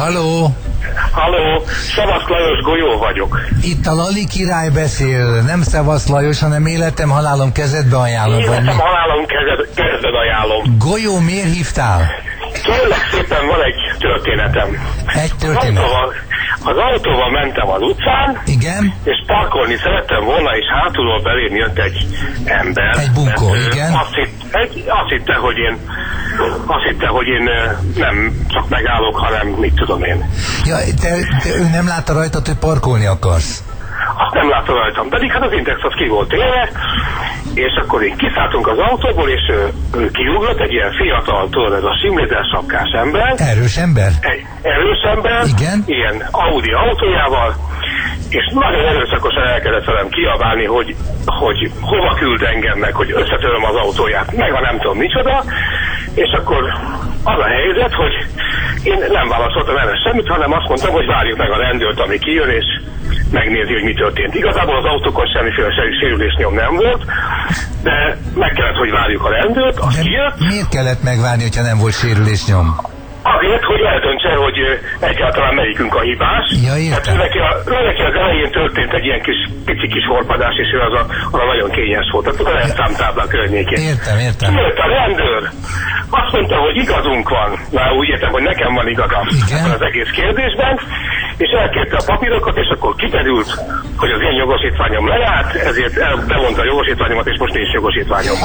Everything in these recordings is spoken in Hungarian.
Halló! Halló, Szevasz Lajos, Golyó vagyok. Itt a Lali király beszél, nem Szevasz Lajos, hanem életem, halálom kezedbe ajánlom. Életem, halálom kezedbe ajánlom. Golyó, miért hívtál? Kérlek szépen, van egy történetem. Egy történet? Az autóval mentem az utcán. Igen. És parkolni szerettem volna, és hátulról belém jött egy ember. Egy bunkó, igen. Azt hitte, hogy én nem csak megállok, hanem mit tudom én. Ja, ő nem látta rajtad, hogy parkolni akarsz? Azt nem látta rajtam, pedig hát az Intex az ki volt élve, és akkor én kiszálltunk az autóból, és ő kiugrott, egy ilyen fiatal, tudod, ez a simléder sapkás ember. Erős ember? Egy erős ember, igen? Ilyen Audi autójával, és nagyon erőszakosan elkezdett velem kiabálni, hogy hova küld engem meg, hogy összetöröm az autóját, meg a nem tudom micsoda, és akkor az a helyzet, hogy én nem válaszoltam erre semmit, hanem azt mondtam, hogy várjuk meg a rendőrt, ami kijön, és megnézi, hogy mi történt. Igazából az autókon semmiféle sérülésnyom nem volt, de meg kellett, hogy várjuk a rendőrt, az kijött. Miért kellett megvárni, hogyha nem volt sérülésnyom? Azért, hogy eldöntse, hogy egyáltalán melyikünk a hibás. Ja, értem. Hát neki az elején történt egy ilyen pici kis horpadás, és ő az a nagyon kényes volt. Tehát a rendszámtáblá környékén. Értem. Kijött a rendőr, azt mondta, hogy igazunk van. Már úgy értem, hogy nekem van igazam az egész kérdésben, és elkérte a papírokat, és akkor kiderült, hogy az én jogosítványom lejárt, ezért bevonta a jogosítványomat, és most nincs jogosítványom.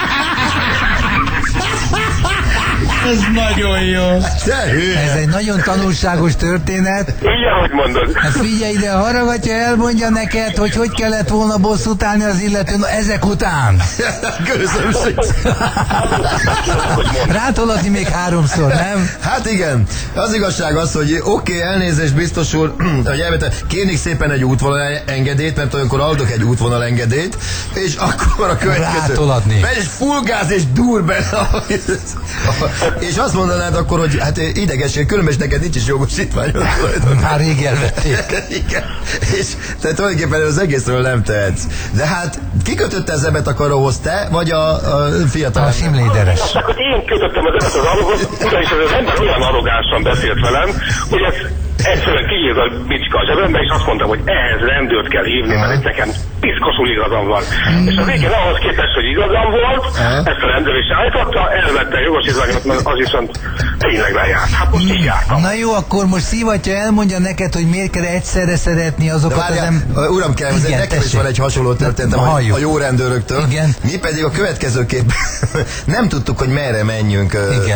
Ez nagyon jó. Ez egy nagyon tanulságos történet. Így, ahogy mondod. Hát figyelj ide, haragatja, elmondja neked, hogy kellett volna bosszút állni az illetőn ezek után. Köszönöm szépen. Rátolatni még 3-szor, nem? Hát igen. Az igazság az, hogy oké, elnézést biztos úr, hogy kérnék szépen egy útvonalengedélyt, mert olyankor adok egy útvonalengedélyt, és akkor a következő. Rátolatni. Megy és full gáz és dur bele. És azt mondanád akkor, hogy hát idegesség, különben neked nincs is jogosítványod. Már rég elvették. Igen. És te tulajdonképpen az egészről nem tehetsz. De hát kikötötte az ebet a karóhoz, te, vagy a fiatal? A simléderes. Azt akkor én kötöttem az ebet az alóhoz, ugyanis az ember olyan arrogánsan beszélt velem, hogy ez egyszerűen kinyílt a bicska a zsebembe, és azt mondtam, hogy ehhez rendőrt kell hívni, mert itt nekem piszkosul igazam van. És a végén ahhoz képest, hogy igazam volt, ezt a rendőr is állította, elvette a jogosítványomat, mert az viszont tényleg lejárt. Hát most így jártam. Na jó, akkor most Szivatya elmondja neked, hogy miért kell egyszerre szeretni azokat az Uram, nekem is van egy hasonló történetem a jó rendőröktől. Igen. Mi pedig a következőképp nem tudtuk, hogy merre menjünk,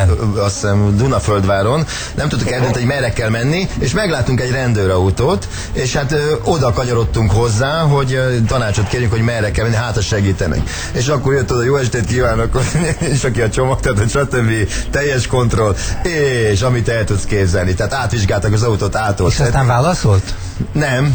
azt hiszem Dunaföldváron, nem tudtuk eldönteni, hogy merre kell menni, és meglátunk egy rendőrautót, és hát oda kanyarodtunk hozzá, hogy tanácsot kérjünk, hogy merre kell menni, hát a segítenek. És akkor jött oda, jó estét kívánok, és aki a csomag, tehát stb. Teljes kontroll, és amit el tudsz képzelni. Tehát átvizsgáltak az autót, És aztán válaszolt? Nem.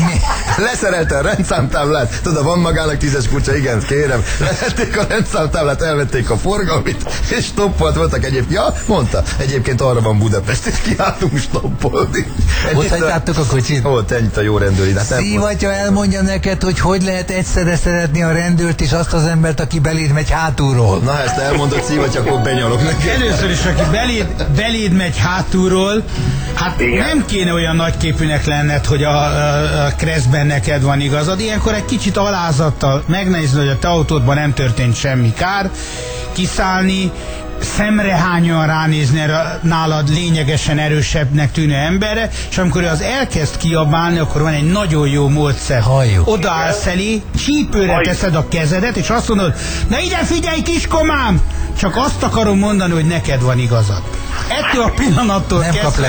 Leszerelte a rendszámtáblát. Tudod, van magának 10-es kulcsa, igen, kérem. Lehették a rendszámtáblát, elvették a forgalmit, és stoppolt voltak egyébként. Ja, mondta. Egyébként arra van Budapest, és kiálltunk stoppolni. Ott hagytátok a kocsit? Ott, ennyit a jó rendőri. Szivatya elmondja neked, hogy lehet egyszerre szeretni a rendőrt és azt az embert, aki beléd megy hátulról. Na, ezt elmondod, Szivatya, akkor benyalok neki. Először is, aki beléd megy hátulról, hát nem kéne olyan nagyképűnek lenned, hogy a Kreszben neked van igazad. Ilyenkor egy kicsit alázattal megnézni, hogy a te autódban nem történt semmi kár, kiszállni, szemrehányan ránézni nálad lényegesen erősebbnek tűnő emberre, és amikor az elkezd kiabálni, akkor van egy nagyon jó módszer. Odaállsz elé, csípőre teszed a kezedet, és azt mondod, na ide figyelj, kiskomám! Csak azt akarom mondani, hogy neked van igazad. Ettől a pillanattól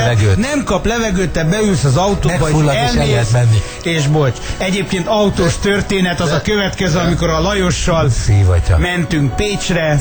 nem kap levegőt, te beülsz az autóba, és elmész, és bocs. Egyébként autós történet az a következő, amikor a Lajossal mentünk Pécsre,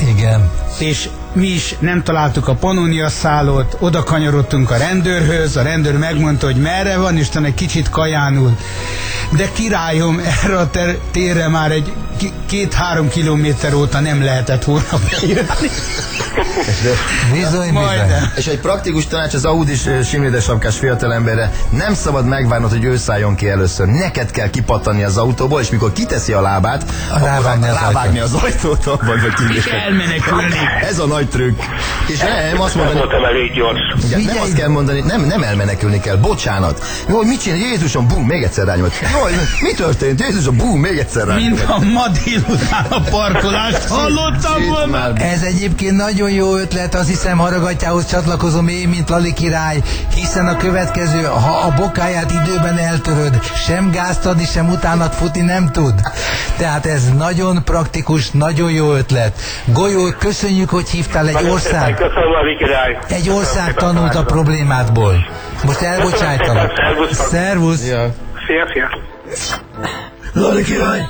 és mi is nem találtuk a Pannonia szállót, oda kanyarodtunk a rendőrhöz, a rendőr megmondta, hogy merre van, és egy kicsit kajánul. De királyom, erre a térre már egy 2-3 kilométer óta nem lehetett volna bejönni. Bizony. És egy praktikus tanács az Audis simlédesapkás fiatalemberre: nem szabad megvárnod, hogy ő szálljon ki először. Neked kell kipattani az autóból, és mikor kiteszi a lábát, rávágni az ajtót, és elmenekülni. Ez a nagy trükk. És nem azt mondani, voltam elég gyors. igen, nem azt kell mondani, nem elmenekülni kell, bocsánat. Jó, mit csinál? Jézusom, bum, még egyszer rányolt. Jó, mi történt? Jézusom, bum, még egyszer rányolt. Mint a ma délután a parkolást hallottam volna. Ez egyébként nagyon jó ötlet, azt hiszem Haragatyához csatlakozom én, mint Lali király, hiszen a következő, ha a bokáját időben eltöröd, sem gázt adni, sem utána futni nem tud. Tehát ez nagyon praktikus, nagyon jó ötlet. Golyó, köszönjük, hogy hívtál egy ország. Köszönöm, Lali király. Egy ország tanult a problémádból. Most elbocsájtalak. Szervusz. Szia. Lali király!